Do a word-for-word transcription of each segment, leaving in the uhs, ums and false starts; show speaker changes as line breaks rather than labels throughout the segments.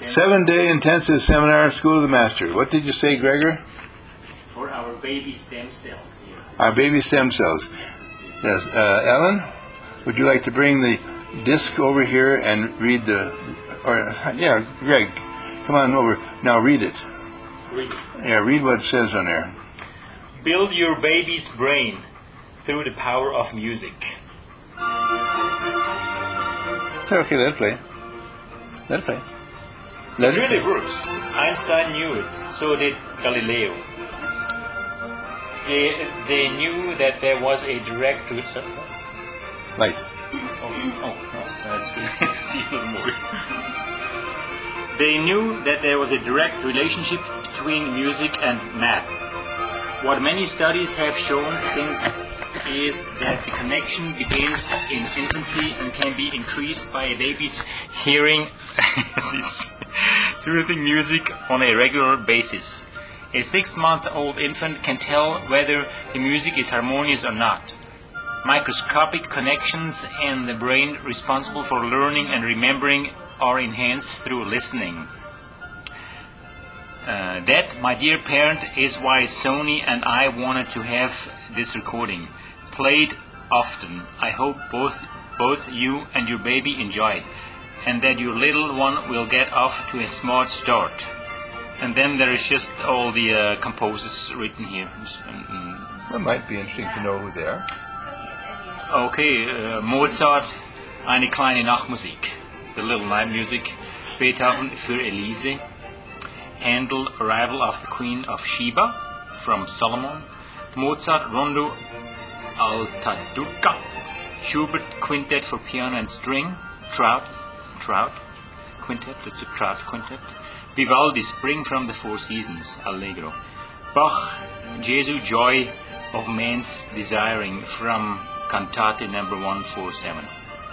Seven-day intensive seminar, School of the Master. What did you say, Gregor?
For our baby stem cells here.
Our baby stem cells. Yes, uh, Ellen, would you like to bring the disc over here and read the, or, yeah, Greg, come on over. Now read it.
Read it.
Yeah, read what it says on there.
Build your baby's brain through the power of music.
So, okay, let it play. Let it play. Let
it really play. Works. Einstein knew it. So did Galileo. They, they knew that there was a direct... Re-
Light.
Oh, oh, oh, that's good. See a little more. They knew that there was a direct relationship between music and math. What many studies have shown since is that the connection begins in infancy and can be increased by a baby's hearing this soothing music on a regular basis. A six-month-old infant can tell whether the music is harmonious or not. Microscopic connections in the brain responsible for learning and remembering are enhanced through listening. Uh, that, my dear parent, is why Sony and I wanted to have this recording played often. I hope both both you and your baby enjoy it, and that your little one will get off to a smart start. And then there is just all the uh, composers written here.
That might be interesting to know who they are.
Okay, uh, Mozart, Eine kleine Nachtmusik, the little night music. Beethoven, Für Elise. Handel, Arrival of the Queen of Sheba, from Solomon. Mozart, Rondo Alta Turca. Schubert, Quintet for piano and string. Trout, Trout, Quintet, that's a Trout Quintet. Vivaldi, Spring from the Four Seasons, Allegro. Bach, Jesu, Joy of Man's Desiring, from Cantate number one forty-seven.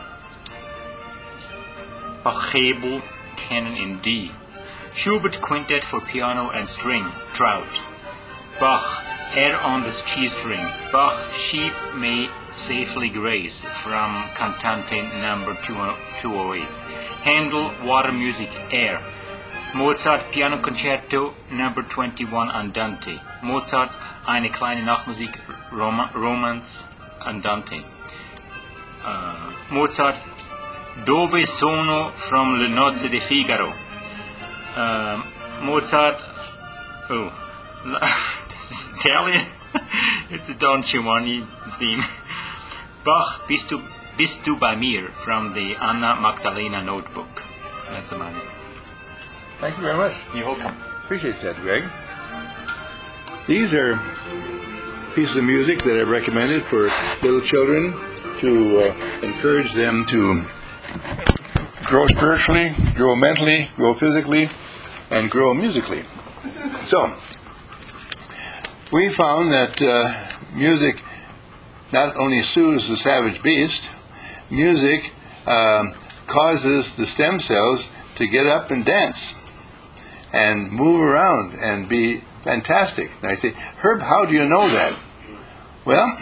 Pachelbel, Canon in D. Schubert, Quintet for piano and string, Trout. Bach, Air on the G string. Bach, Sheep May Safely Graze, from Cantate number two oh eight. Handel, Water Music, Air. Mozart, Piano Concerto number twenty-one, Andante. Mozart, Eine kleine Nachtmusik, Rom- Romance, Andante. Uh, Mozart, Dove sono, from Le Nozze di Figaro. Uh, Mozart, oh, this is Italian. It's a Don Giovanni theme. Bach, Bist du, Bist du bei mir, from the Anna Magdalena notebook. That's a mine.
Thank you very much.
You're welcome.
Appreciate that, Greg. These are pieces of music that I've recommended for little children to uh, encourage them to grow spiritually, grow mentally, grow physically, and grow musically. So, we found that uh, music not only soothes the savage beast, music uh, causes the stem cells to get up and dance and move around and be fantastic. And I say, Herb, how do you know that? Well,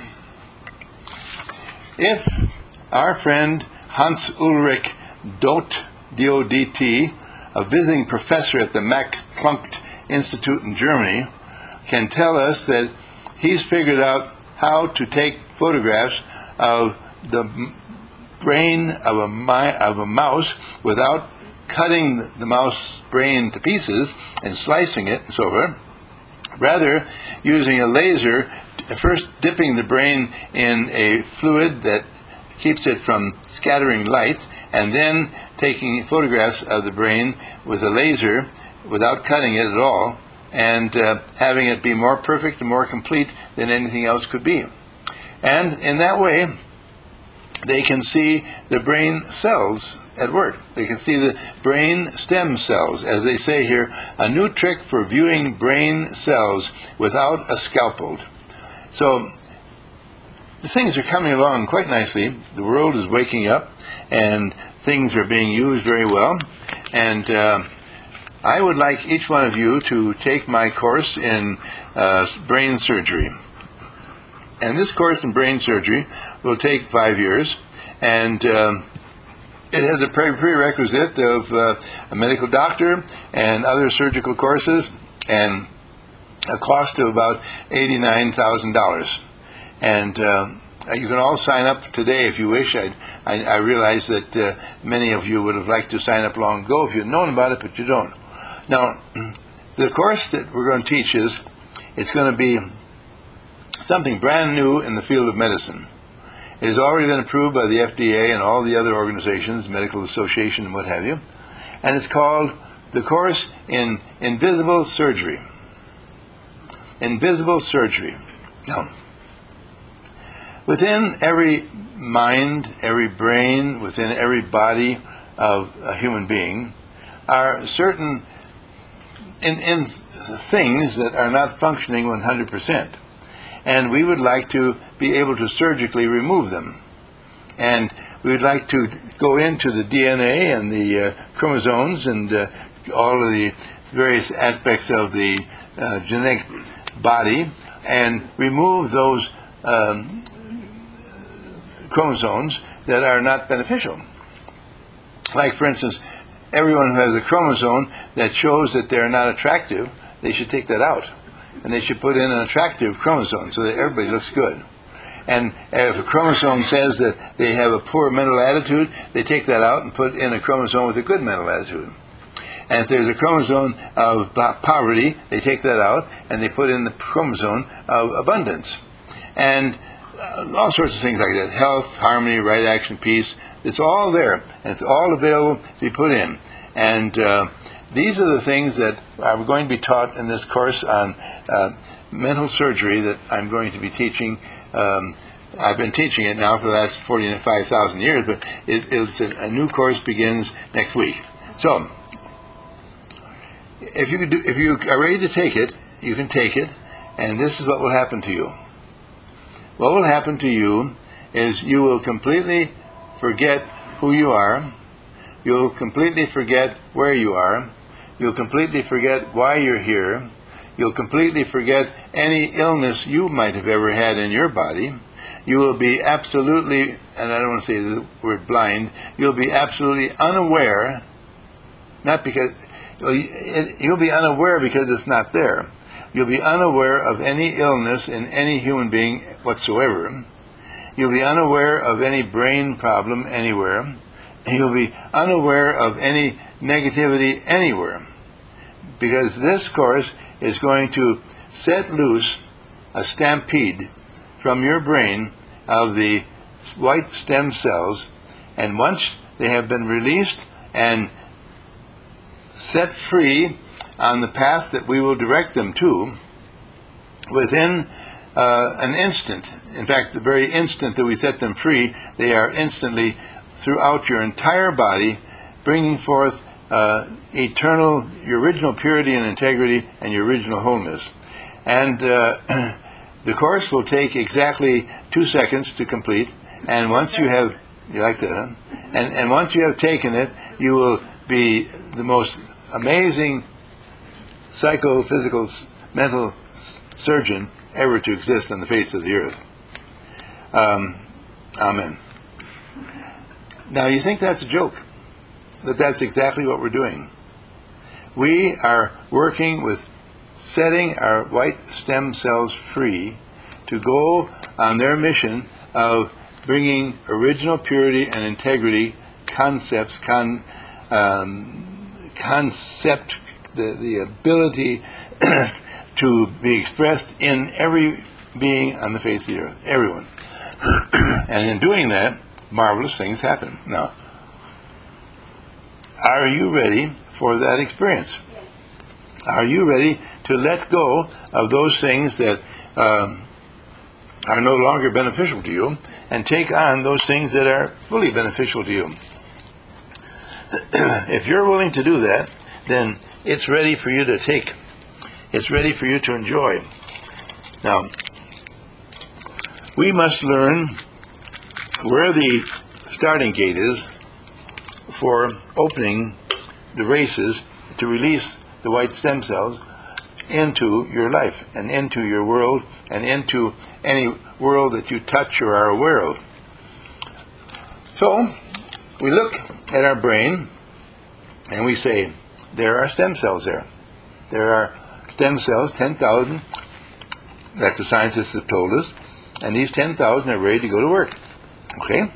if our friend Hans Ulrich Dodt, D O D T, a visiting professor at the Max Planck Institute in Germany, can tell us that he's figured out how to take photographs of the brain of a, mi- of a mouse without cutting the mouse brain to pieces and slicing it and so forth, rather using a laser, first dipping the brain in a fluid that keeps it from scattering light, and then taking photographs of the brain with a laser without cutting it at all, and uh, having it be more perfect and more complete than anything else could be. And in that way, they can see the brain cells at work. They can see the brain stem cells, as they say here, a new trick for viewing brain cells without a scalpel. So, the things are coming along quite nicely. The world is waking up, and things are being used very well. And uh, I would like each one of you to take my course in uh, brain surgery. And this course in brain surgery will take five years. And um, it has a pre- prerequisite of uh, a medical doctor and other surgical courses, and a cost of about eighty-nine thousand dollars. And uh, you can all sign up today if you wish. I, I, I realize that uh, many of you would have liked to sign up long ago if you'd known about it, but you don't. Now, the course that we're going to teach is, it's going to be something brand new in the field of medicine. It has already been approved by the F D A and all the other organizations, Medical Association and what have you, and it's called the course in Invisible Surgery. Invisible Surgery. Now, within every mind, every brain, within every body of a human being are certain in, in things that are not functioning one hundred percent. And we would like to be able to surgically remove them. And we would like to go into the D N A and the uh, chromosomes and uh, all of the various aspects of the uh, genetic body and remove those um, chromosomes that are not beneficial. Like, for instance, everyone who has a chromosome that shows that they're not attractive, they should take that out. And they should put in an attractive chromosome so that everybody looks good. And if a chromosome says that they have a poor mental attitude, they take that out and put in a chromosome with a good mental attitude. And if there's a chromosome of poverty, they take that out and they put in the chromosome of abundance. And all sorts of things like that. Health, harmony, right action, peace. It's all there. And it's all available to be put in. And uh, these are the things that are going to be taught in this course on uh, mental surgery that I'm going to be teaching. Um, I've been teaching it now for the last forty-five thousand years, but it, it's a, a new course begins next week. So, if you, could do, if you are ready to take it, you can take it, and this is what will happen to you. What will happen to you is you will completely forget who you are. You'll completely forget where you are. You'll completely forget why you're here. You'll completely forget any illness you might have ever had in your body. You will be absolutely, and I don't want to say the word blind, you'll be absolutely unaware, not because, you'll be unaware because it's not there. You'll be unaware of any illness in any human being whatsoever. You'll be unaware of any brain problem anywhere. You'll be unaware of any negativity anywhere. Because this course is going to set loose a stampede from your brain of the white stem cells, and once they have been released and set free on the path that we will direct them to, within uh, an instant, in fact the very instant that we set them free, they are instantly throughout your entire body bringing forth uh, eternal, your original purity and integrity and your original wholeness. And uh, the course will take exactly two seconds to complete, and once you have, you like that, huh? And, and once you have taken it, you will be the most amazing psychophysical, mental surgeon ever to exist on the face of the earth. Um, amen. Now, you think that's a joke, but that's exactly what we're doing. We are working with setting our white stem cells free to go on their mission of bringing original purity and integrity concepts, con, um, concept, the, the ability to be expressed in every being on the face of the earth, everyone. And in doing that, marvelous things happen. Now, are you ready for that experience?
Yes.
Are you ready to let go of those things that um, are no longer beneficial to you and take on those things that are fully beneficial to you? If you're willing to do that, then it's ready for you to take. It's ready for you to enjoy. Now, we must learn where the starting gate is for opening the races to release the white stem cells into your life and into your world and into any world that you touch or are aware of. So, we look at our brain and we say, there are stem cells there. There are stem cells, ten thousand, that the scientists have told us, and these ten thousand are ready to go to work. Okay?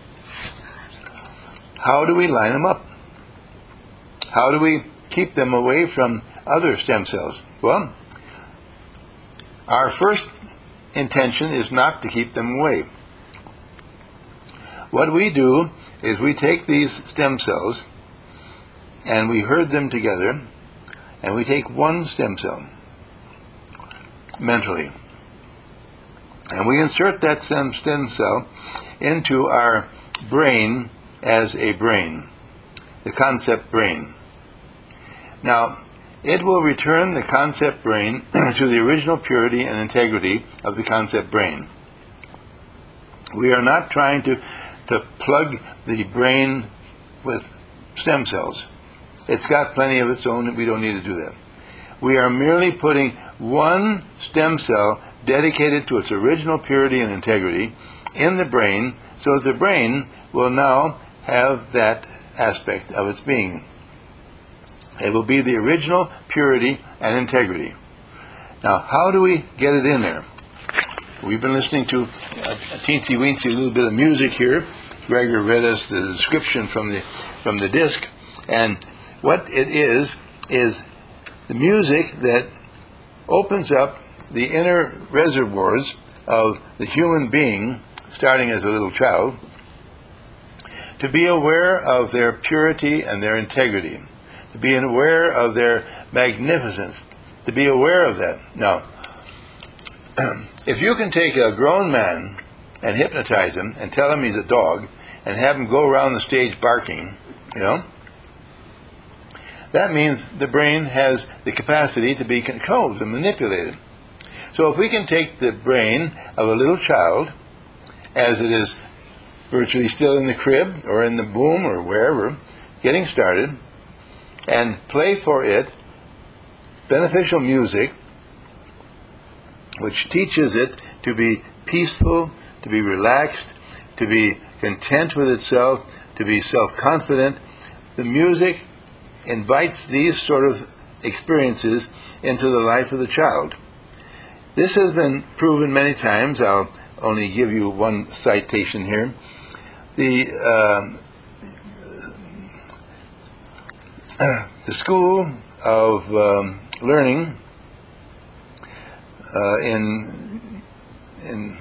How do we line them up? How do we keep them away from other stem cells? Well, our first intention is not to keep them away. What we do is we take these stem cells and we herd them together, and we take one stem cell mentally, and we insert that stem stem cell into our brain as a brain, the concept brain. Now, it will return the concept brain to the original purity and integrity of the concept brain. We are not trying to, to plug the brain with stem cells. It's got plenty of its own, and we don't need to do that. We are merely putting one stem cell dedicated to its original purity and integrity in the brain, so that the brain will now have that aspect of its being. It will be the original purity and integrity. Now, how do we get it in there? We've been listening to a, a teensy-weensy little bit of music here. Gregor read us the description from the from the disc, and what it is is the music that opens up the inner reservoirs of the human being, starting as a little child, to be aware of their purity and their integrity, to be aware of their magnificence, to be aware of that. Now, if you can take a grown man and hypnotize him and tell him he's a dog and have him go around the stage barking, you know, that means the brain has the capacity to be controlled and manipulated. So if we can take the brain of a little child, as it is virtually still in the crib or in the womb or wherever, getting started, and play for it beneficial music, which teaches it to be peaceful, to be relaxed, to be content with itself, to be self-confident, the music invites these sort of experiences into the life of the child. This has been proven many times. I'll only give you one citation here. The uh, the School of um, Learning uh, in in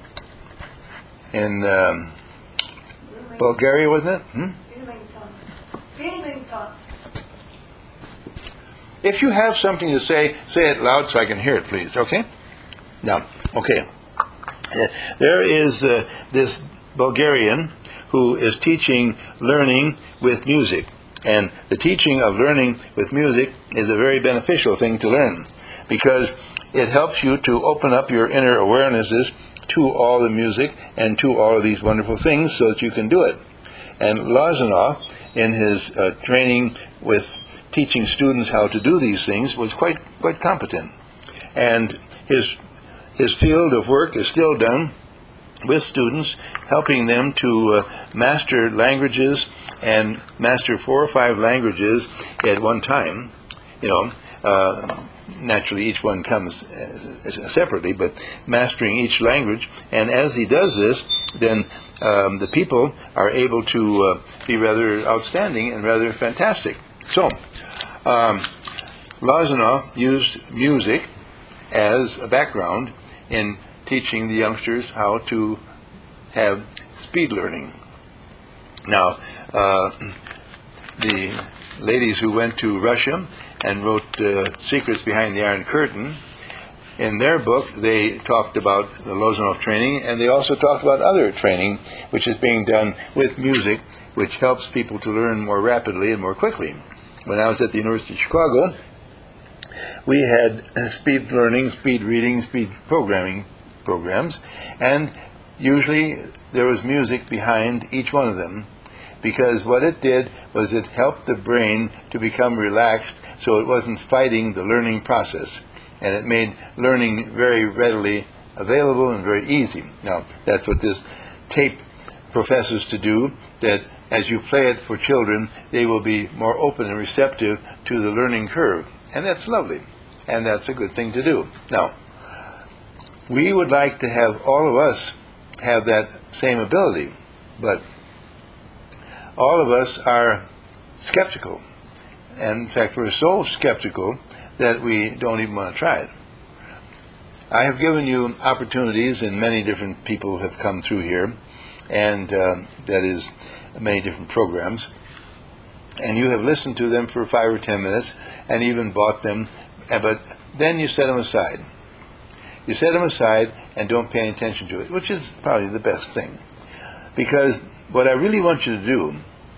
in um, Bulgaria, wasn't it? Hmm? If you have something to say, say it loud so I can hear it, please. Okay? Now, okay. Uh, there is uh, this Bulgarian who is teaching learning with music. And the teaching of learning with music is a very beneficial thing to learn, because it helps you to open up your inner awarenesses to all the music and to all of these wonderful things so that you can do it. And Lozanov, in his uh, training with teaching students how to do these things, was quite quite competent. And his his field of work is still done with students, helping them to uh, master languages and master four or five languages at one time. You know, uh, naturally each one comes uh, separately, but mastering each language. And as he does this, then um, the people are able to uh, be rather outstanding and rather fantastic. So, um, Lozanov used music as a background in teaching the youngsters how to have speed learning. Now, uh, the ladies who went to Russia and wrote uh, Secrets Behind the Iron Curtain, in their book they talked about the Lozanov training, and they also talked about other training which is being done with music, which helps people to learn more rapidly and more quickly. When I was at the University of Chicago, we had speed learning, speed reading, speed programming programs, and usually there was music behind each one of them, because what it did was it helped the brain to become relaxed so it wasn't fighting the learning process, and it made learning very readily available and very easy. Now, that's what this tape professes to do, that as you play it for children, they will be more open and receptive to the learning curve. And that's lovely. And that's a good thing to do. Now, we would like to have all of us have that same ability, but all of us are skeptical. And in fact, we're so skeptical that we don't even want to try it. I have given you opportunities, and many different people have come through here, and uh, that is many different programs, and you have listened to them for five or ten minutes and even bought them, but then you set them aside. You set them aside and don't pay any attention to it, which is probably the best thing. Because what I really want you to do,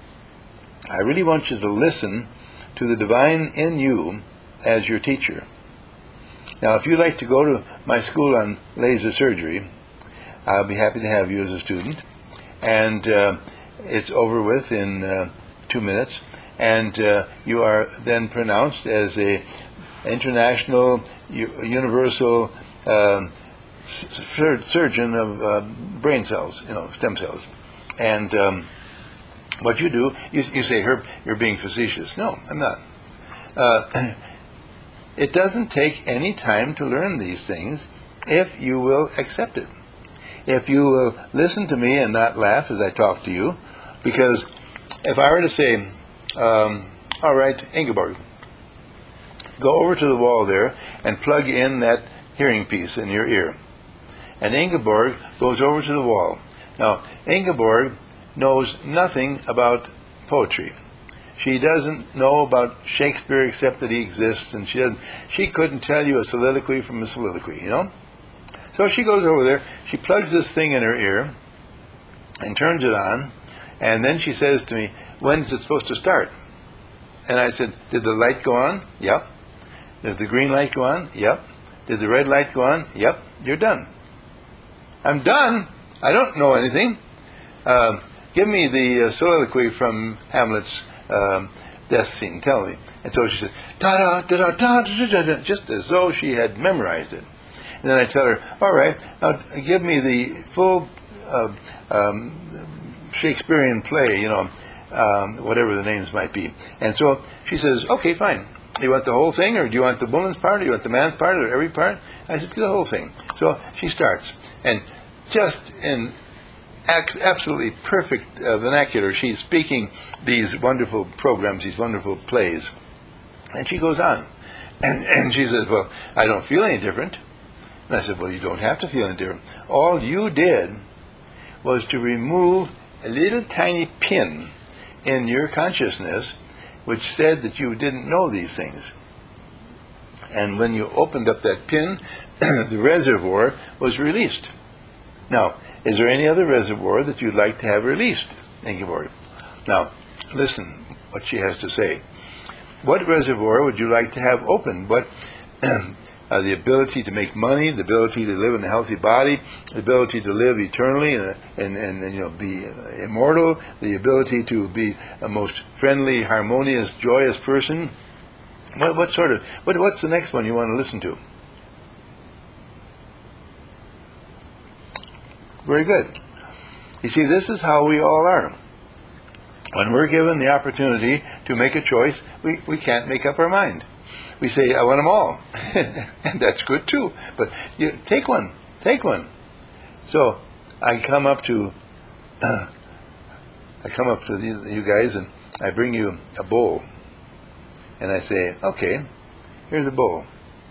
I really want you to listen to the divine in you as your teacher. Now, if you'd like to go to my school on laser surgery, I'll be happy to have you as a student. And uh, it's over with in uh, two minutes. And uh, you are then pronounced as a international, u- universal uh, sur- surgeon of uh, brain cells, you know, stem cells. And um, what you do, you, you say, Herb, you're being facetious. No, I'm not. Uh, It doesn't take any time to learn these things if you will accept it. If you will listen to me and not laugh as I talk to you. Because if I were to say, um, all right, Ingeborg, go over to the wall there and plug in that hearing piece in your ear. And Ingeborg goes over to the wall. Now, Ingeborg knows nothing about poetry. She doesn't know about Shakespeare except that he exists, and she doesn't, she couldn't tell you a soliloquy from a soliloquy, you know? So she goes over there, she plugs this thing in her ear, and turns it on, and then she says to me, when is it supposed to start? And I said, did the light go on? Yep. Did the green light go on? Yep. Did the red light go on? Yep. You're done. I'm done? I don't know anything. Uh, give me the uh, soliloquy from Hamlet's Um, death scene, tell me. And so she said, da da da da da da da da, just as though she had memorized it. And then I tell her, all right, now give me the full uh, um, Shakespearean play, you know, um, whatever the names might be. And so she says, okay, fine. You want the whole thing, or do you want the woman's part, or do you want the man's part, or every part? I said, do the whole thing. So she starts, and just in absolutely perfect uh, vernacular, she's speaking these wonderful programs, these wonderful plays. And she goes on. And, and she says, well, I don't feel any different. And I said, well, you don't have to feel any different. All you did was to remove a little tiny pin in your consciousness which said that you didn't know these things. And when you opened up that pin, the reservoir was released. Now, is there any other reservoir that you'd like to have released, Ingeborg? Now, listen what she has to say. What reservoir would you like to have open? What uh, the ability to make money, the ability to live in a healthy body, the ability to live eternally and, and, and, and you know, be immortal, the ability to be a most friendly, harmonious, joyous person? What, what sort of what, what's the next one you want to listen to? Very good. You see, this is how we all are. When we're given the opportunity to make a choice, we, we can't make up our mind. We say, I want them all. And that's good too. But you take one. Take one. So I come up to uh, I come up to you, you guys, and I bring you a bowl. And I say, okay, here's a bowl.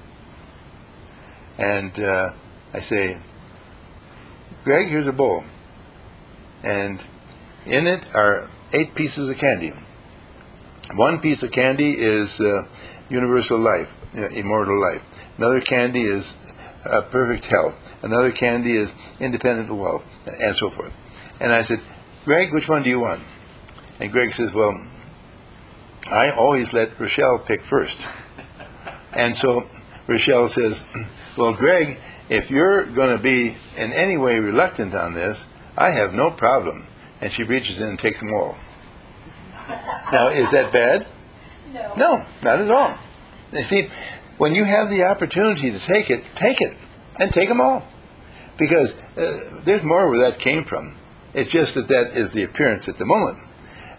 And uh, I say, Greg, here's a bowl. And in it are eight pieces of candy. One piece of candy is uh, universal life, uh, immortal life. Another candy is uh, perfect health. Another candy is independent wealth, and so forth. And I said, Greg, which one do you want? And Greg says, well, I always let Rochelle pick first. And so Rochelle says, well, Greg, if you're going to be in any way reluctant on this, I have no problem. And she reaches in and takes them all. Now, is that bad?
No.
No, not at all. You see, when you have the opportunity to take it, take it. And take them all. Because uh, there's more where that came from. It's just that that is the appearance at the moment.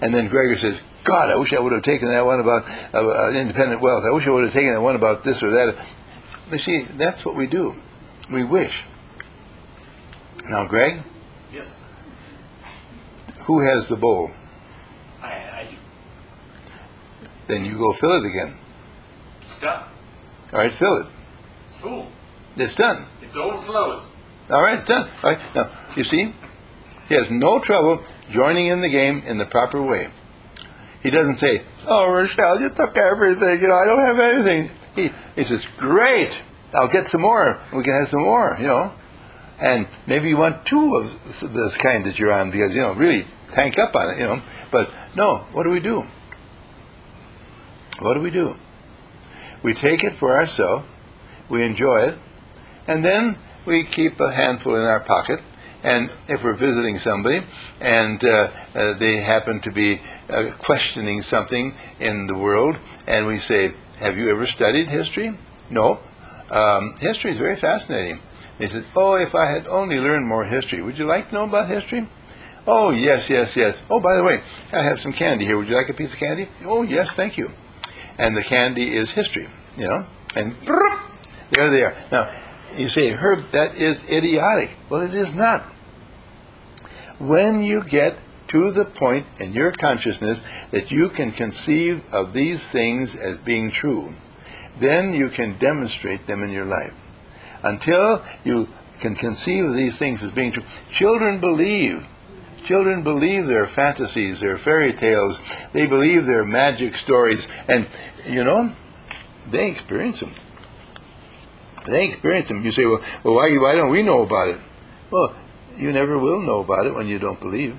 And then Gregor says, God, I wish I would have taken that one about uh, independent wealth. I wish I would have taken that one about this or that. You see, that's what we do. We wish. Now, Greg?
Yes.
Who has the bowl?
I, I do.
Then you go fill it again.
It's done.
All right, fill it.
It's full.
It's done.
It overflows.
All right, it's done. All right. Now, you see, he has no trouble joining in the game in the proper way. He doesn't say, oh, Rochelle, you took everything. You know, I don't have anything. He, he says, great. I'll get some more. We can have some more, you know. And maybe you want two of this kind that you're on because, you know, really tank up on it, you know. But no, what do we do? What do we do? We take it for ourselves, we enjoy it, and then we keep a handful in our pocket. And if we're visiting somebody and uh, uh, they happen to be uh, questioning something in the world, and we say, have you ever studied history? No. Um, history is very fascinating. They said, oh, if I had only learned more history. Would you like to know about history? Oh, yes, yes, yes. Oh, by the way, I have some candy here. Would you like a piece of candy? Oh, yes, thank you. And the candy is history, you know. And there they are. Now, you say, Herb, that is idiotic. Well, it is not. When you get to the point in your consciousness that you can conceive of these things as being true, then you can demonstrate them in your life. Until you can conceive of these things as being true, children believe. Children believe their fantasies, their fairy tales. They believe their magic stories. And, you know, they experience them. They experience them. You say, well, well why, why don't we know about it? Well, you never will know about it when you don't believe.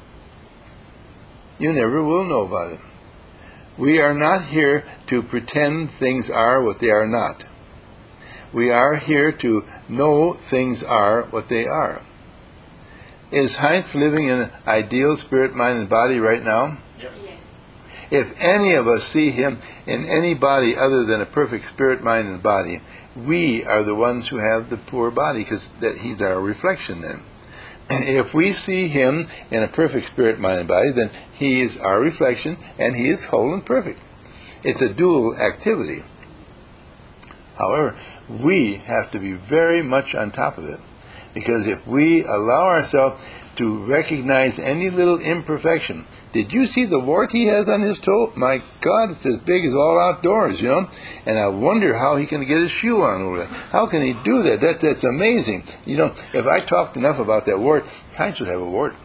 You never will know about it. We are not here to pretend things are what they are not. We are here to know things are what they are. Is Heinz living in an ideal spirit, mind, and body right now?
Yes.
If any of us see him in any body other than a perfect spirit, mind, and body, we are the ones who have the poor body, because that he's our reflection then. If we see him in a perfect spirit, mind, and body, then he is our reflection, and he is whole and perfect. It's a dual activity. However, we have to be very much on top of it, because if we allow ourselves to recognize any little imperfection, did you see the wart he has on his toe? My God, it's as big as all outdoors, you know. And I wonder how he can get his shoe on over there. How can he do that? That's that's amazing. You know, if I talked enough about that wart, Heinz would have a wart.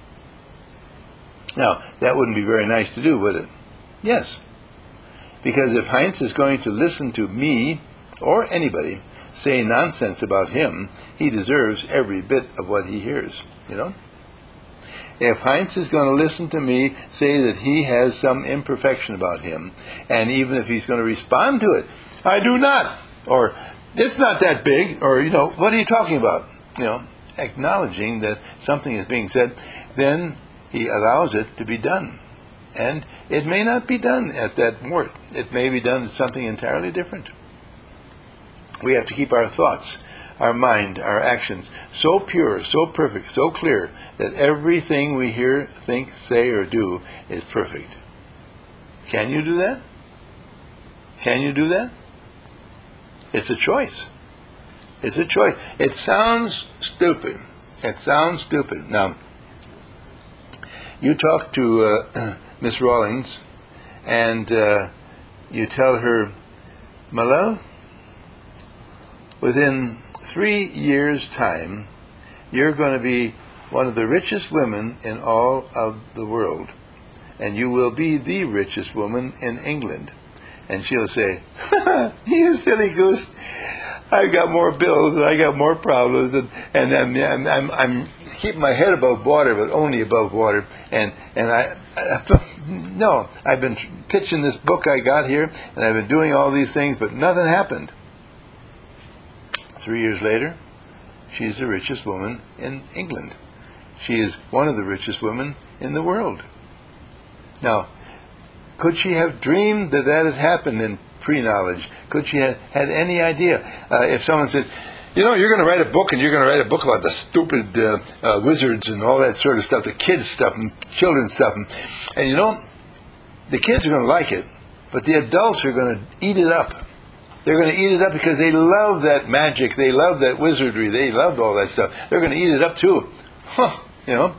Now, that wouldn't be very nice to do, would it? Yes. Because if Heinz is going to listen to me or anybody say nonsense about him, he deserves every bit of what he hears, you know. If Heinz is going to listen to me say that he has some imperfection about him, and even if he's going to respond to it, I do not, or it's not that big, or, you know, what are you talking about? You know, acknowledging that something is being said, then he allows it to be done. And it may not be done at that word. It may be done at something entirely different. We have to keep our thoughts, our mind, our actions so pure, so perfect, so clear that everything we hear, think, say, or do is perfect. Can you do that? Can you do that? It's a choice. It's a choice. It sounds stupid. It sounds stupid. Now, you talk to uh, Miss Rawlings, and uh, you tell her, my love, within three years' time, you're going to be one of the richest women in all of the world. And you will be the richest woman in England. And she'll say, you silly goose, I've got more bills and I got more problems, and, and I'm, I'm, I'm, I'm keeping my head above water, but only above water. And, and I, I, no, I've been pitching this book I got here, and I've been doing all these things, but nothing happened. Three years later, she's the richest woman in England. She is one of the richest women in the world. Now, could she have dreamed that that had happened in pre-knowledge? Could she have had any idea? Uh, if someone said, You know, you're going to write a book, and you're going to write a book about the stupid uh, uh, wizards and all that sort of stuff, the kids' stuff and children's stuff. And, and you know, the kids are going to like it, but the adults are going to eat it up. They're going to eat it up because they love that magic. They love that wizardry. They love all that stuff. They're going to eat it up too. Huh, you know.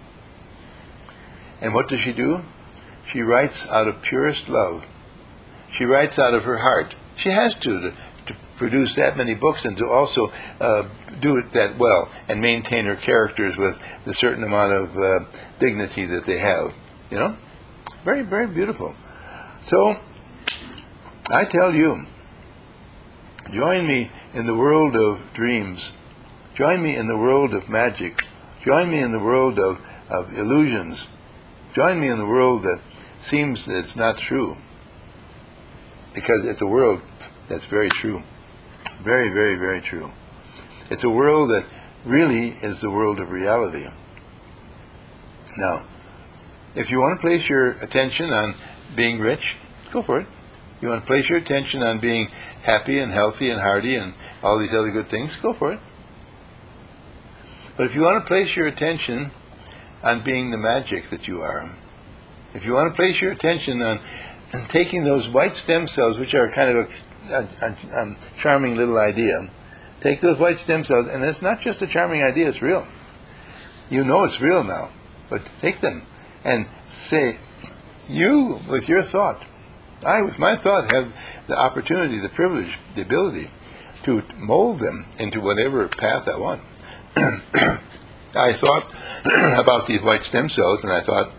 And what does she do? She writes out of purest love. She writes out of her heart. She has to, to, to produce that many books and to also uh, do it that well and maintain her characters with the certain amount of uh, dignity that they have. You know? Very, very beautiful. So, I tell you, join me in the world of dreams. Join me in the world of magic. Join me in the world of, of illusions. Join me in the world that seems that it's not true. Because it's a world that's very true. Very, very, very true. It's a world that really is the world of reality. Now, if you want to place your attention on being rich, go for it. You want to place your attention on being happy and healthy and hearty and all these other good things, go for it. But if you want to place your attention on being the magic that you are, if you want to place your attention on taking those white stem cells, which are kind of a, a, a, a charming little idea, take those white stem cells, and it's not just a charming idea, it's real. You know it's real now, but take them and say, you, with your thought, I, with my thought, have the opportunity, the privilege, the ability to mold them into whatever path I want. I thought about these white stem cells, and I thought,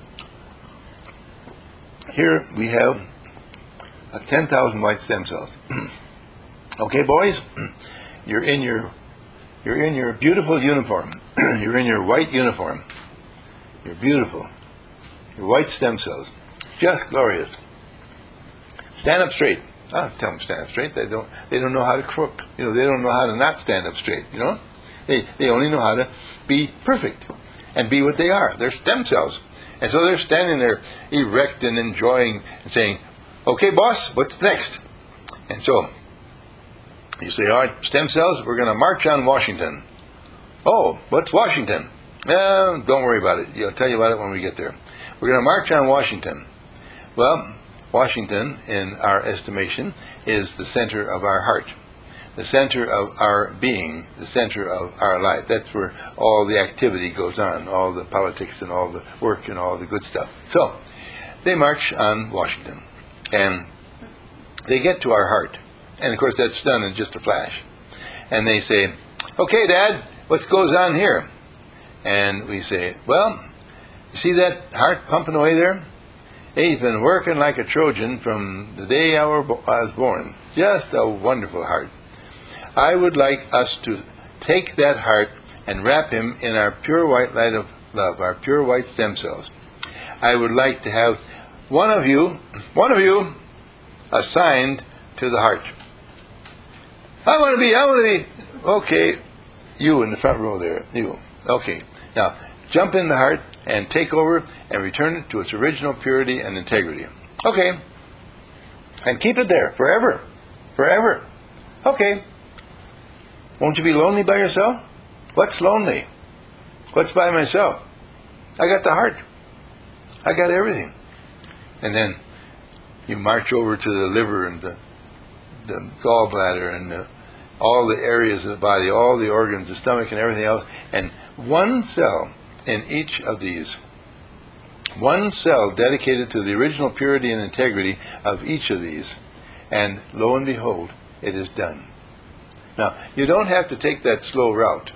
here we have uh, ten thousand white stem cells. Okay, boys, you're in your you're in your beautiful uniform. You're in your white uniform. You're beautiful. Your white stem cells, just glorious. Stand up straight. I don't tell them stand up straight. They don't. They don't know how to crook. You know, they don't know how to not stand up straight. You know, they they only know how to be perfect and be what they are. They're stem cells, and so they're standing there erect and enjoying and saying, "Okay, boss, what's next?" And so you say, "All right, stem cells, we're going to march on Washington." Oh, what's Washington? Uh, don't worry about it. I'll tell you about it when we get there. We're going to march on Washington. Well, Washington, in our estimation, is the center of our heart, the center of our being, the center of our life. That's where all the activity goes on, all the politics and all the work and all the good stuff. So, they march on Washington, and they get to our heart. And, of course, that's done in just a flash. And they say, "Okay, Dad, what goes on here?" And we say, "Well, you see that heart pumping away there? He's been working like a Trojan from the day I was born. Just a wonderful heart. I would like us to take that heart and wrap him in our pure white light of love, our pure white stem cells. I would like to have one of you, one of you, assigned to the heart. I want to be, I want to be, okay, you in the front row there, you. Okay, now jump in the heart and take over and return it to its original purity and integrity. Okay. And keep it there forever. Forever. Okay. Won't you be lonely by yourself? What's lonely? What's by myself? I got the heart. I got everything." And then you march over to the liver and the, the gallbladder and the, all the areas of the body, all the organs, the stomach and everything else, and one cell in each of these, one cell dedicated to the original purity and integrity of each of these, and lo and behold, it is done. Now, you don't have to take that slow route.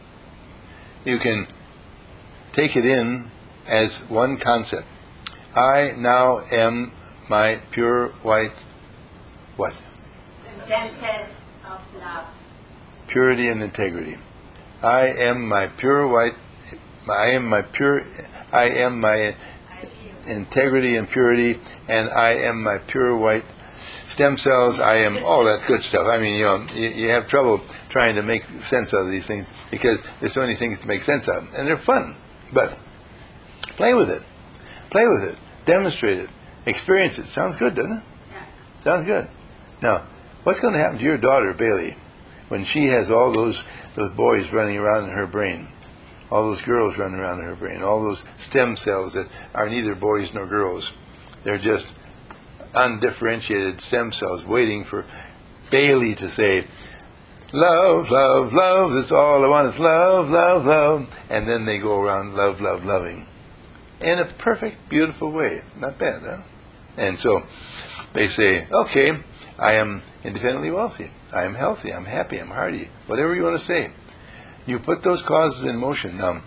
You can take it in as one concept. I now am my pure white, what?
Stem cells of love.
Purity and integrity. I am my pure white, I am my pure, I am my integrity and purity, and I am my pure white stem cells. I am all that good stuff. I mean, you know, you, you have trouble trying to make sense out of these things because there's so many things to make sense of, and they're fun. But play with it, play with it, demonstrate it, experience it. Sounds good, doesn't it?
Yeah.
Sounds good. Now, what's going to happen to your daughter, Bailey, when she has all those those boys running around in her brain, all those girls running around in her brain, all those stem cells that are neither boys nor girls. They're just undifferentiated stem cells waiting for Bailey to say, love, love, love, that's all I want is love, love, love. And then they go around love, love, loving. In a perfect, beautiful way. Not bad, huh? And so they say, okay, I am independently wealthy. I am healthy. I'm happy. I'm hearty. Whatever you want to say. You put those causes in motion. Now,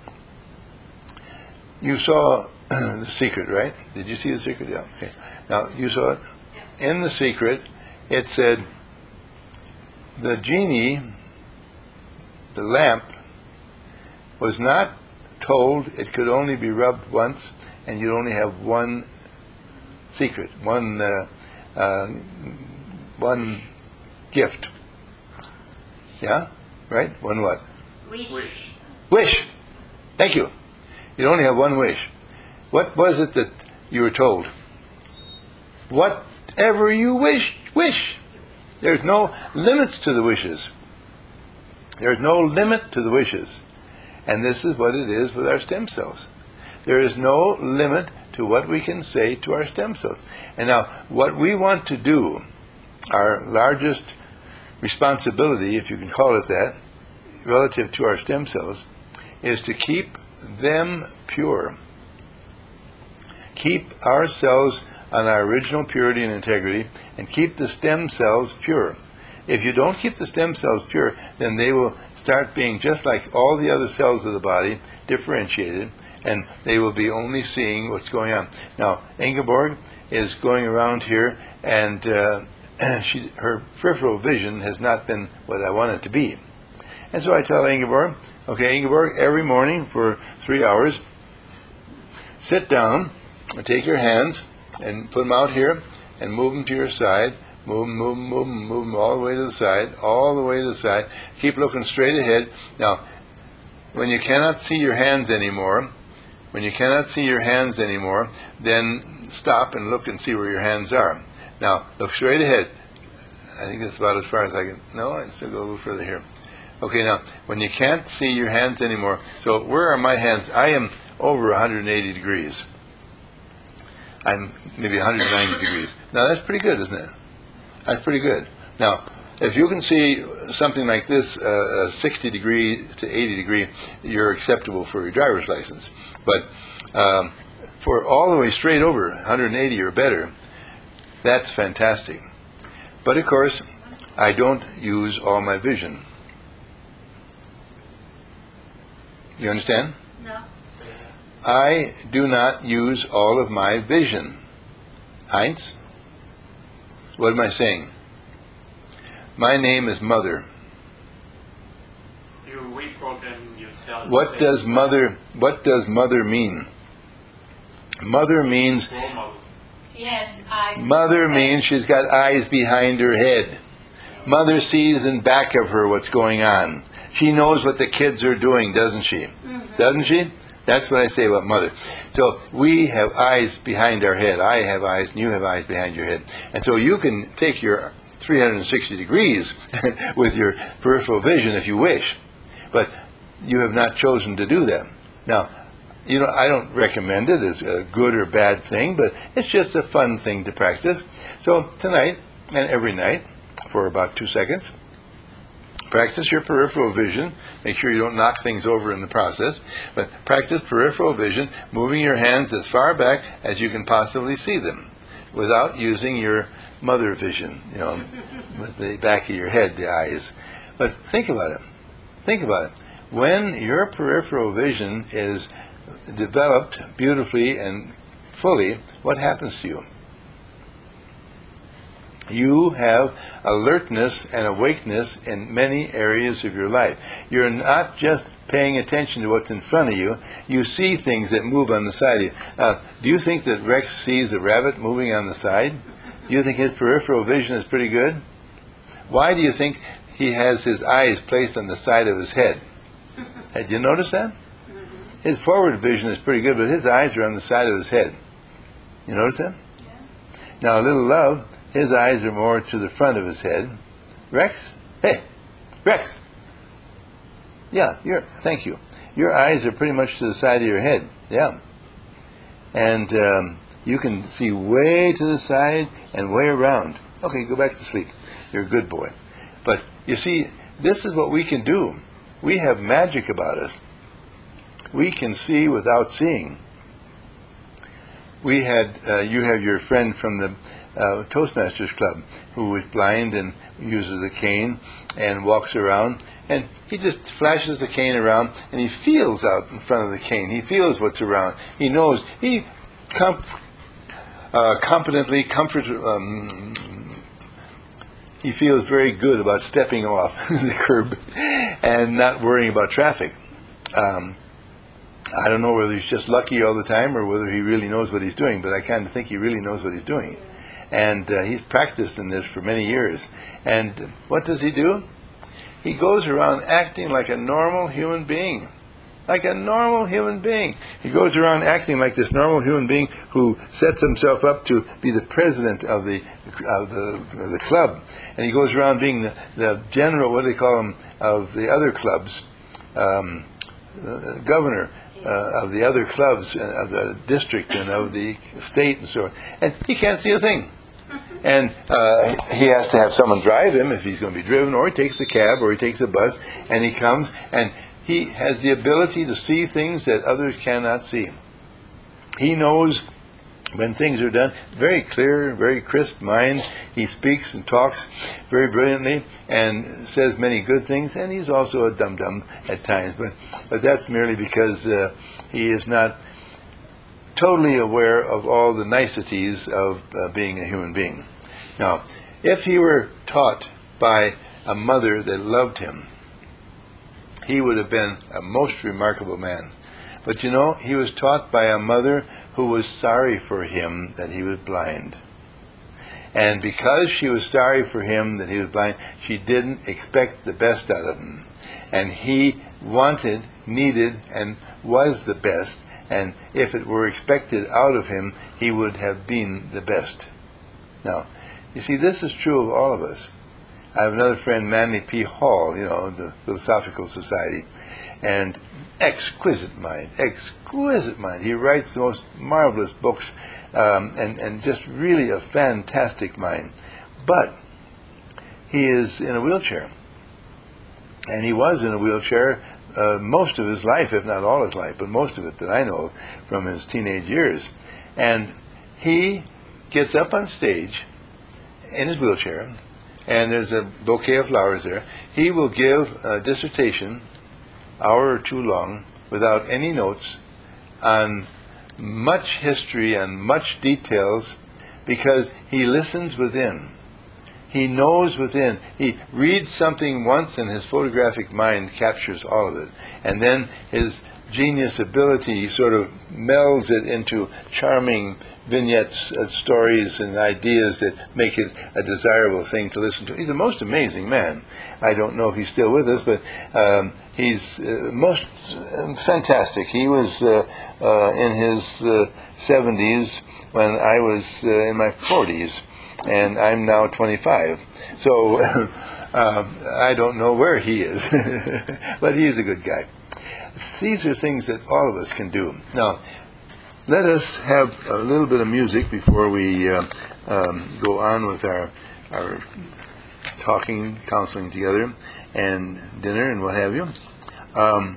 you saw The Secret, right? Did you see The Secret? Yeah. Okay. Now, you saw it?
Yeah.
In The Secret, it said, the genie, the lamp, was not told it could only be rubbed once and you'd only have one secret, one uh, uh, one gift. Yeah? Right? One what?
Wish.
Wish.
Wish. Thank you. You'd only have one wish. What was it that you were told? Whatever you wish, wish. There's no limits to the wishes. There's no limit to the wishes. And this is what it is with our stem cells. There is no limit to what we can say to our stem cells. And now, what we want to do, our largest responsibility, if you can call it that, relative to our stem cells, is to keep them pure. Keep our cells on our original purity and integrity, and keep the stem cells pure. If you don't keep the stem cells pure, then they will start being just like all the other cells of the body, differentiated, and they will be only seeing what's going on. Now, Ingeborg is going around here, and uh, she, her peripheral vision has not been what I want it to be. And so I tell Ingeborg, okay, Ingeborg, every morning for three hours, sit down and take your hands and put them out here and move them to your side. Move them, move them, move them, move them all the way to the side, all the way to the side. Keep looking straight ahead. Now, when you cannot see your hands anymore, when you cannot see your hands anymore, then stop and look and see where your hands are. Now, look straight ahead. I think that's about as far as I can. No, I still go a little further here. Okay, now, when you can't see your hands anymore, so where are my hands? I am over one hundred eighty degrees. I'm maybe one hundred ninety degrees. Now, that's pretty good, isn't it? That's pretty good. Now, if you can see something like this, uh, sixty degree to eighty degree, you're acceptable for your driver's license. But um, for all the way straight over, one hundred eighty or better, that's fantastic. But of course, I don't use all my vision. You understand?
No.
I do not use all of my vision. Heinz? What am I saying? My name is Mother.
You reprogram yourself.
What does mother what does mother mean? Mother means
Yes, I.
mother means she's got eyes behind her head. Mother sees in back of her what's going on. She knows what the kids are doing, doesn't she?
Mm-hmm.
Doesn't she? That's what I say about mother. So we have eyes behind our head. I have eyes, and you have eyes behind your head. And so you can take your three hundred sixty degrees with your peripheral vision if you wish. But you have not chosen to do that. Now, you know, I don't recommend it as a good or bad thing, but it's just a fun thing to practice. So tonight and every night for about two seconds, practice your peripheral vision. Make sure you don't knock things over in the process. But practice peripheral vision, moving your hands as far back as you can possibly see them without using your mother vision, you know, with the back of your head, the eyes. But think about it. Think about it. When your peripheral vision is developed beautifully and fully, what happens to you? You have alertness and awakeness in many areas of your life. You're not just paying attention to what's in front of you. You see things that move on the side of you. Now, do you think that Rex sees a rabbit moving on the side? Do you think his peripheral vision is pretty good? Why do you think he has his eyes placed on the side of his head? Had you noticed that? His forward vision is pretty good, but his eyes are on the side of his head. You notice that?
Yeah.
Now, a little love, his eyes are more to the front of his head. Rex, hey, Rex. Yeah, your thank you. Your eyes are pretty much to the side of your head. Yeah. And um, you can see way to the side and way around. Okay, go back to sleep. You're a good boy. But you see, this is what we can do. We have magic about us. We can see without seeing. We had, uh, you have your friend from the uh, Toastmasters Club who is blind and uses a cane and walks around, and he just flashes the cane around and he feels out in front of the cane. He feels what's around. He knows. He comp- uh, competently, comfort, um, he feels very good about stepping off the curb and not worrying about traffic. Um, I don't know whether he's just lucky all the time or whether he really knows what he's doing, but I kind of think he really knows what he's doing. And uh, he's practiced in this for many years. And what does he do? He goes around acting like a normal human being. Like a normal human being. He goes around acting like this normal human being who sets himself up to be the president of the of the, of the club. And he goes around being the, the general, what do they call him, of the other clubs, um, uh, governor uh, of the other clubs, uh, of the district and of the state and so on. And he can't see a thing. And uh, he has to have someone drive him if he's going to be driven, or he takes a cab, or he takes a bus, and he comes, and he has the ability to see things that others cannot see. He knows when things are done. Very clear, very crisp mind. He speaks and talks very brilliantly and says many good things, and he's also a dum-dum at times. But, but that's merely because uh, he is not totally aware of all the niceties of uh, being a human being. Now, if he were taught by a mother that loved him, he would have been a most remarkable man. But you know, he was taught by a mother who was sorry for him that he was blind. And because she was sorry for him that he was blind, she didn't expect the best out of him. And he wanted, needed, and was the best. And if it were expected out of him, he would have been the best. Now, you see, this is true of all of us. I have another friend, Manly P. Hall, you know, the Philosophical Society, and exquisite mind, exquisite mind. He writes the most marvelous books, um, and, and just really a fantastic mind. But he is in a wheelchair. And he was in a wheelchair uh, most of his life, if not all his life, but most of it that I know from his teenage years. And he gets up on stage in his wheelchair, and there's a bouquet of flowers there. He will give a dissertation, hour or two long, without any notes, on much history and much details, because he listens within. He knows within. He reads something once and his photographic mind captures all of it. And then his genius ability sort of melds it into charming vignettes, uh, stories and ideas that make it a desirable thing to listen to. He's a most amazing man. I don't know if he's still with us, but um, he's uh, most uh, fantastic. He was uh, uh, in his uh, seventies when I was uh, in my forties. And I'm now twenty-five. So uh, I don't know where he is, but he's a good guy. These are things that all of us can do. Now, let us have a little bit of music before we uh, um, go on with our, our talking, counseling together, and dinner and what have you. Um,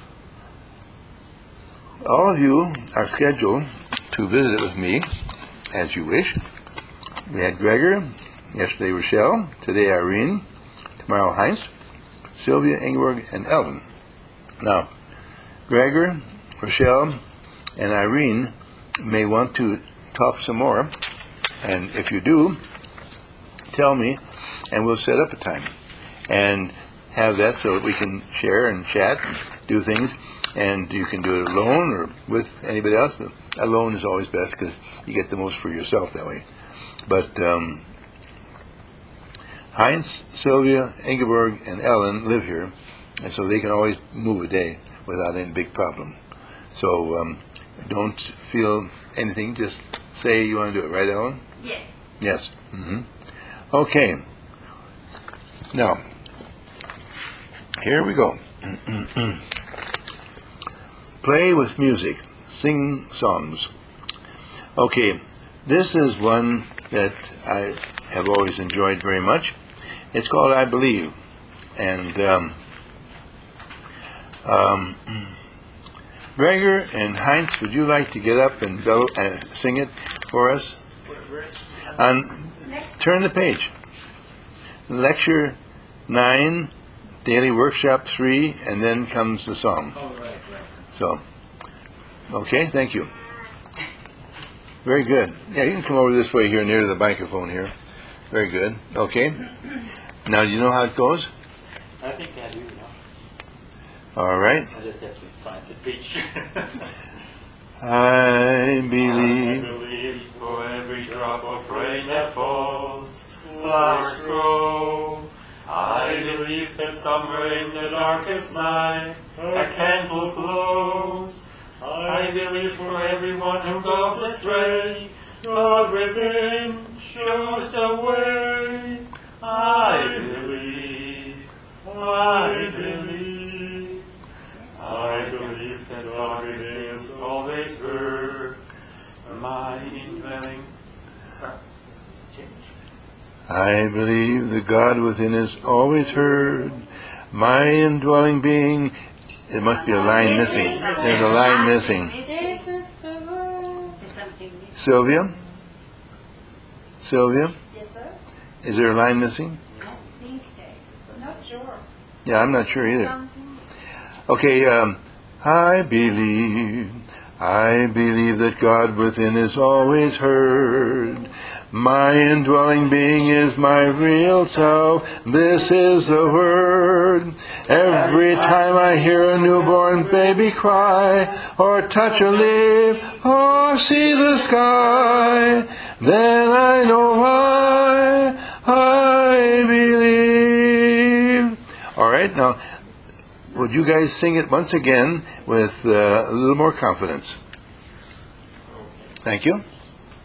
all of you are scheduled to visit with me, as you wish. We had Gregor, yesterday Rochelle, today Irene, tomorrow Heinz, Sylvia, Ingeborg, and Elvin. Now, Gregor, Rochelle, and Irene may want to talk some more, and if you do, tell me, and we'll set up a time and have that so that we can share and chat and do things, and you can do it alone or with anybody else. But alone is always best because you get the most for yourself that way. But um, Heinz, Sylvia, Ingeborg, and Ellen live here, and so they can always move a day without any big problem. So um, don't feel anything, just say you want to do it, right, Ellen?
Yes.
Yes. Mm-hmm. Okay. Now, Here we go. Play with music. Sing songs. Okay, this is one that I have always enjoyed very much. It's called I Believe. And um, um, Gregor and Heinz, would you like to get up and bellow, uh, sing it for us? On, turn the page. Lecture nine, Daily Workshop three, and then comes the song.
Oh, right, right.
So, okay, thank you. Very good. Yeah, you can come over this way here near the microphone here. Very good. Okay. Now, do you know how it goes?
I think I do, you know.
All right.
I just have to find the pitch.
I
I
believe.
believe for every drop of rain that falls, flowers grow. I believe that somewhere in the darkest night, a candle glows. I believe for everyone who goes astray, God within shows the way. I believe, I believe, I believe that God within is always heard. My indwelling.
I believe the God within is always heard. My indwelling being. It must be a line missing. There's a line missing. Sylvia? Sylvia?
Yes, sir.
Is there a line missing?
I think so. Not sure.
Yeah, I'm not sure either. Okay, um, I believe, I believe that God within is always heard. My indwelling being is my real self. This is the word. Every time I hear a newborn baby cry, or touch a leaf, or see the sky, then I know why I believe. All right, now, would you guys sing it once again with uh, a little more confidence? Thank you.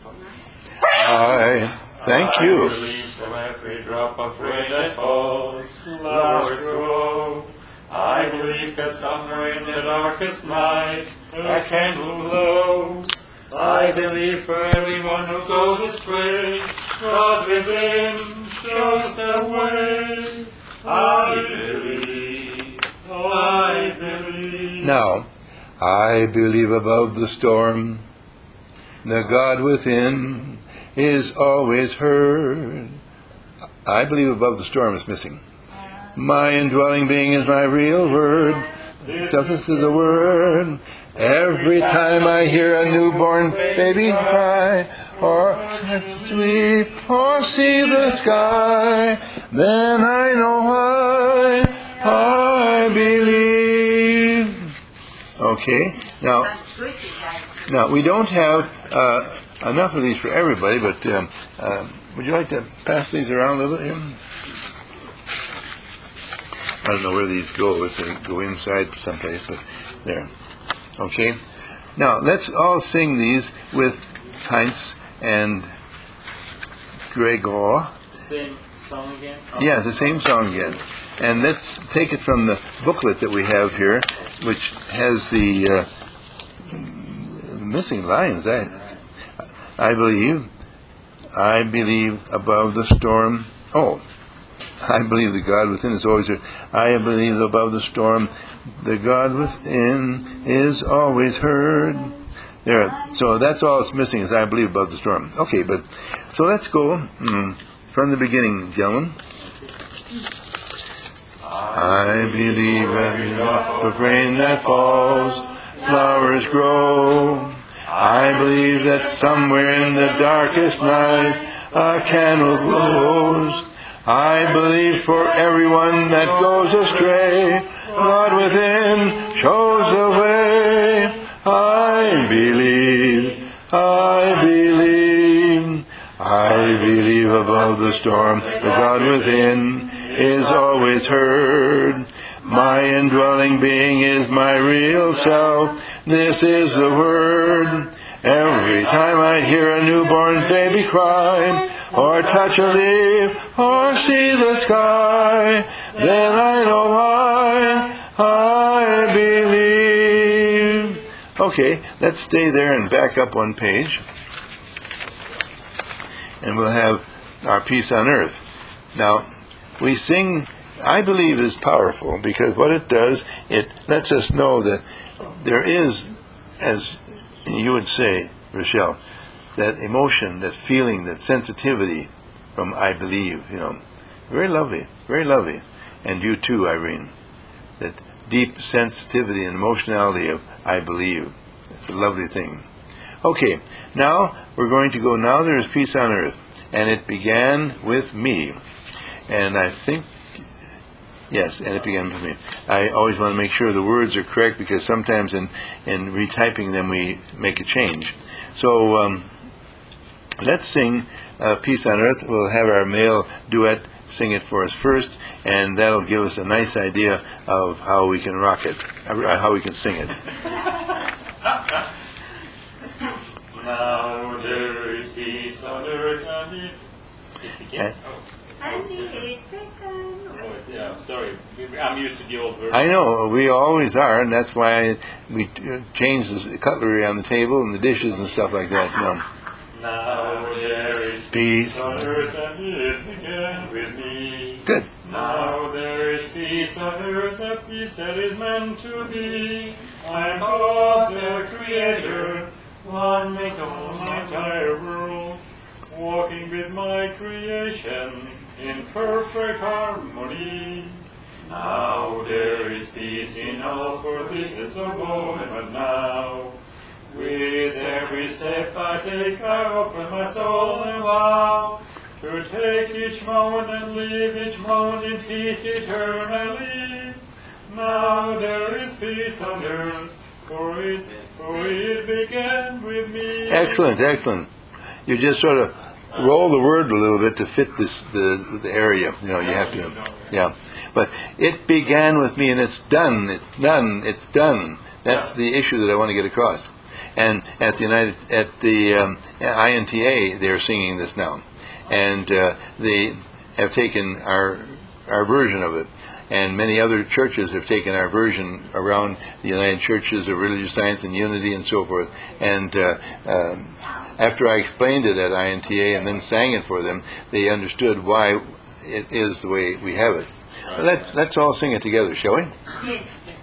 I thank you.
I believe from every drop of rain that falls, flowers grow. I believe that somewhere in the darkest night, a candle glows. I believe for everyone who goes astray, God within shows the way. I believe, oh, I believe.
Now, I believe above the storm, the God within is always heard. I believe above the storm is missing. My indwelling being is my real word. Substance is the word. Every time I hear a newborn baby cry, or sleep, or see the sky, then I know why I believe. Okay, now, now we don't have uh, enough of these for everybody, but um, uh, would you like to pass these around a little bit here? I don't know where these go, if they go inside someplace, but there. Okay? Now, let's all sing these with Heinz and Gregor.
Same song again?
Yeah, the same song again. And let's take it from the booklet that we have here, which has the uh, missing lines. I, I believe, I believe above the storm. Oh, I believe the God within is always heard. I believe above the storm, the God within is always heard. There. So that's all it's missing is I believe above the storm. Okay, but so let's go mm, from the beginning, gentlemen. I believe every drop of rain that falls, flowers grow. I believe that somewhere in the darkest night a candle glows. I believe for everyone that goes astray, God within shows the way. I believe, I believe, I believe above the storm, the God within is always heard. My indwelling being is my real self. This is the word. Every time I hear a newborn baby cry, or touch a leaf, or see the sky, then I know why I believe. Okay, let's stay there and back up one page. And we'll have our peace on earth. Now, we sing, I believe, is powerful because what it does, it lets us know that there is, as you would say, Rochelle, that emotion, that feeling, that sensitivity from I believe, you know. Very lovely, very lovely. And you too, Irene. That deep sensitivity and emotionality of I believe. It's a lovely thing. Okay, now we're going to go, now there is peace on earth. And it began with me. And I think, yes, and it began with me. I always want to make sure the words are correct because sometimes in, in retyping them we make a change. So um, let's sing uh, Peace on Earth. We'll have our male duet sing it for us first, and that'll give us a nice idea of how we can rock it, uh, how we can sing it.
Now there is peace on earth and it, it began.
And it began.
Oh, yeah, sorry. I'm used to the old version.
I know, we always are, and that's why we uh, change the cutlery on the table and the dishes and stuff like that. You know.
Now there is
Peace
on earth and it began with me.
Good.
Now there is peace on earth, a peace that is meant to be. I am God, the Creator, one makes all my entire world, walking with my creation in perfect harmony. Now there is peace in all, for this is the moment now. With every step I take, I open my soul and vow to take each moment and live each moment in peace eternally. Now there is peace on earth, for it, for it began with me.
Excellent, excellent. You just sort of roll the word a little bit to fit this the the area. You know, you have to, yeah. But it began with me, and it's done. It's done. It's done. That's the issue that I want to get across. And at the United, at the um, I N T A, they're singing this now, and uh, they have taken our our version of it. And many other churches have taken our version around the United Churches of Religious Science and Unity and so forth. And uh, uh, after I explained it at I N T A and then sang it for them, they understood why it is the way we have it. Let, let's all sing it together, shall we?
Yes.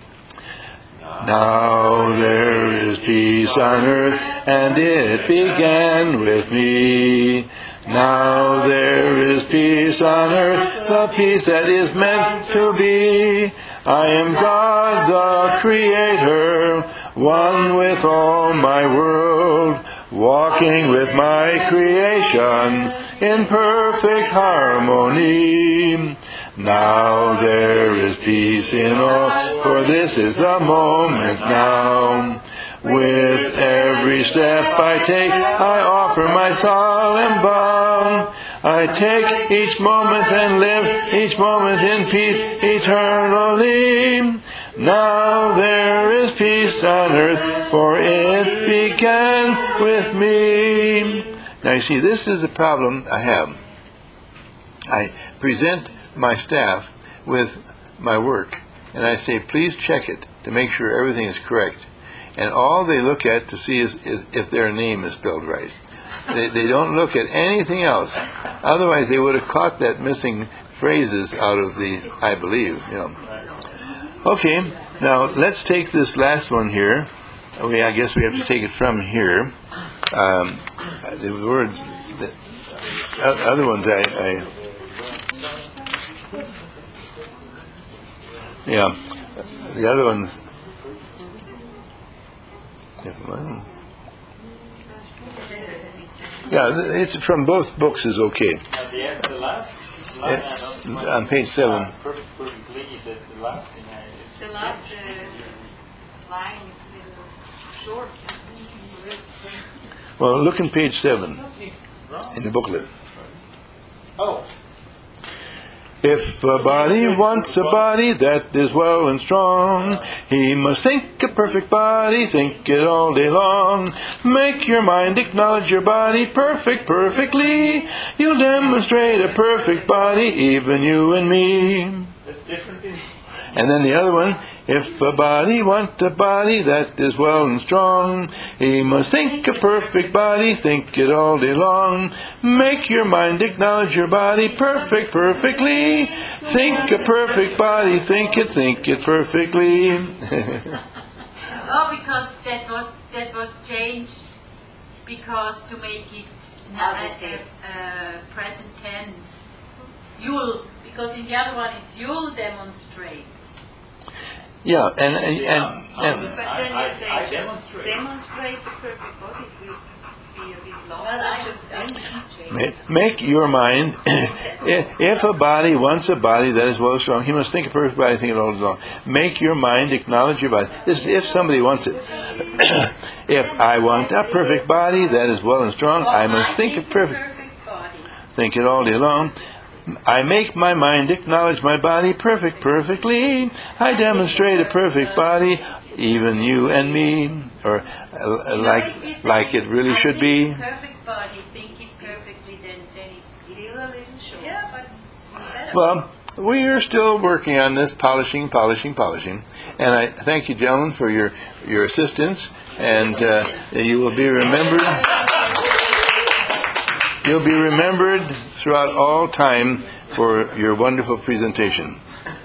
Now there is peace on earth, and it began with me. Now there is peace on earth, the peace that is meant to be. I am God the Creator, one with all my world, walking with my creation in perfect harmony. Now there is peace in all, for this is the moment now. With every step I take, I offer my solemn vow. I take each moment and live each moment in peace eternally. Now there is peace on earth, for it began with me. Now you see, this is the problem I have. I present my staff with my work, and I say, please check it to make sure everything is correct. And all they look at to see is, is if their name is spelled right. They, they don't look at anything else. Otherwise, they would have caught that missing phrases out of the I believe. You know. Okay, now let's take this last one here. Okay, I guess we have to take it from here. Um, the words, the other ones, I, I yeah, the other ones. Yeah, it's from both books is okay.
At the end, the last, the last
Uh, on page seven.
Uh, perfect, perfectly, the, the last thing I, it's,
The last uh, line is uh, short.
Well, look in page seven in the booklet.
Oh.
If a body wants a body that is well and strong, he must think a perfect body, think it all day long. Make your mind acknowledge your body perfect, perfectly. You'll demonstrate a perfect body, even you and me.
That's different. In-
And then the other one, if a body want a body that is well and strong, he must think a perfect body, think it all day long. Make your mind acknowledge your body perfect, perfectly. Think a perfect body, think it, think it perfectly.
Oh, because that was that was changed because to make it not at the uh, present tense. You'll, because in the other one it's you'll demonstrate.
Yeah, and and, and,
But
and
then
I-
you say
I
just
demonstrate.
demonstrate the perfect body will be a bit longer.
Well, I
just
I
then
change.
ma- make your mind, if a body wants a body that is well and strong, he must think a perfect body, think it all day long. Make your mind acknowledge your body. This is if somebody wants it. If I want a perfect body that is well and strong, I must think a perfect,
perfect body.
think it all day long. I make my mind acknowledge my body perfect, perfectly. I demonstrate a perfect body, even you and me, or uh, like like it really
I
should
think
be.
perfect body, think it perfectly, then then it's
still a little short.
yeah, but it's better.
Well, we are still working on this, polishing, polishing, polishing. And I thank you, gentlemen, for your, your assistance. And uh, you will be remembered. You'll be remembered throughout all time for your wonderful presentation.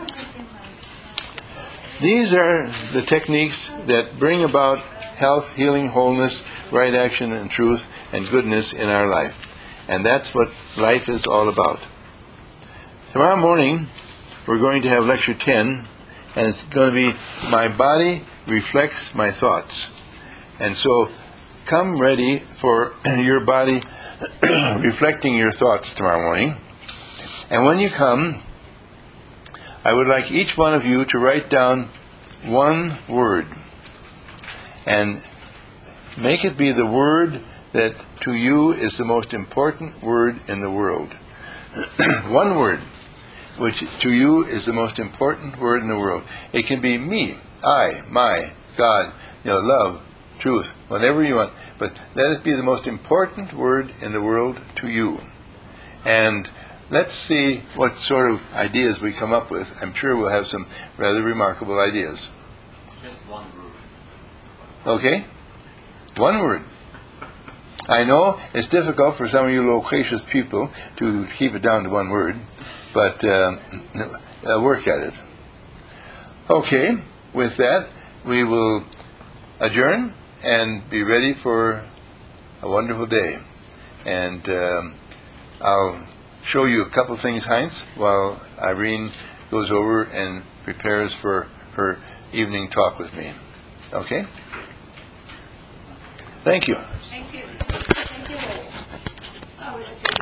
These are the techniques that bring about health, healing, wholeness, right action, and truth, and goodness in our life. And that's what life is all about. Tomorrow morning, we're going to have lecture ten, and it's going to be My Body Reflects My Thoughts. And so, come ready for your body reflecting your thoughts tomorrow morning. And when you come, I would like each one of you to write down one word and make it be the word that to you is the most important word in the world. One word which to you is the most important word in the world. It can be me, I, my, God, you know, love, truth, whatever you want. But let it be the most important word in the world to you. And let's see what sort of ideas we come up with. I'm sure we'll have some rather remarkable ideas.
Just one word.
Okay? One word. I know it's difficult for some of you loquacious people to keep it down to one word, but uh, uh, work at it. Okay, with that, we will adjourn and be ready for a wonderful day. And um, I'll show you a couple things, Heinz, while Irene goes over and prepares for her evening talk with me. Okay? Thank you.
Thank you.